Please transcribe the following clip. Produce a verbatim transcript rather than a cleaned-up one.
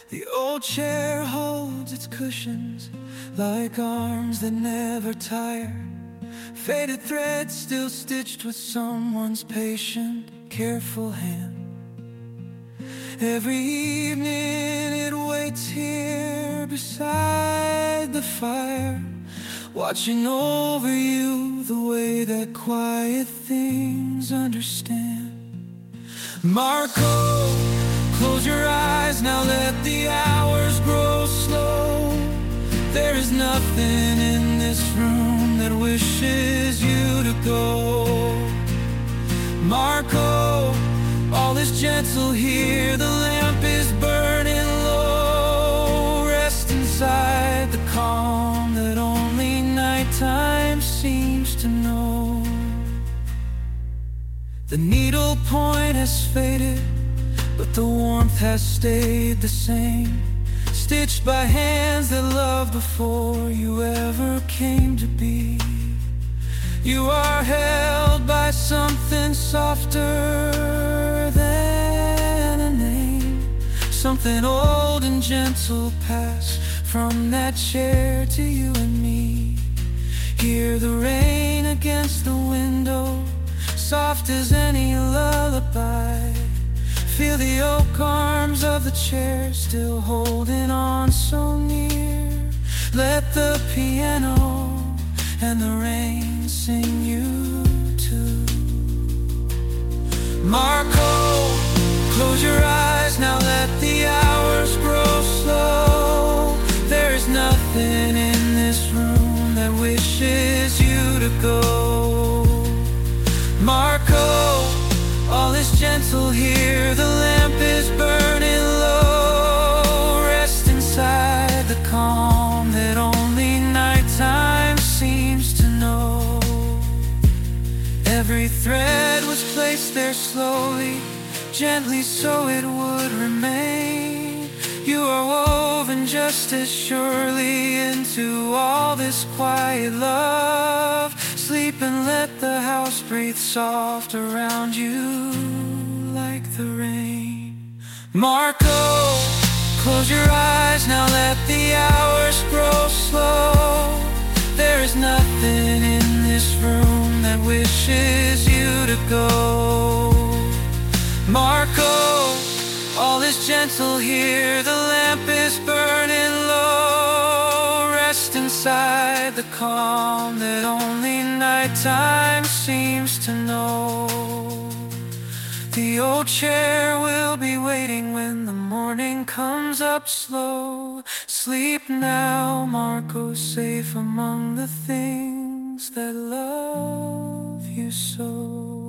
The old chair holds its cushions like arms that never tire. Faded thread still stitched with someone's patient, careful hand. Every evening it waits here beside the fire, watching over you the way that quiet things understand. Marco, close your eyes now, let the hours grow slow. There is nothing in this room that wishes you to go. Marco, all is gentle here, the lamp is burning low. Rest inside the calm that only nighttime seems to know. The needle point has faded, but the warmth has stayed the same. Stitched by hands that loved before you ever came to be. You are held by something softer than a name. Something old and gentle passed from that chair to you and me. Hear the rain against the window, soft as any lullaby. Feel the oak arms of the chair still holding on so near. Let the piano and the rain sing you too. Marco, close your eyes now, let the hours grow slow. There is nothing in this room that wishes you to go. Marco, all is gentle here, the lamp is burning low. Rest inside the calm that only nighttime seems to know. Every thread was placed there slowly, gently so it would remain. You are woven just as surely into all this quiet love. Sleep and let the house breathe soft around you like the rain. Marco, close your eyes now, let the hours grow slow. There is nothing in this room that wishes you to go. Marco, all is gentle here, the lamp is burning low. Rest inside the calm that only nighttime seems to know. The old chair will be waiting when the morning comes up slow. Sleep now, Marco, safe among the things that love you so.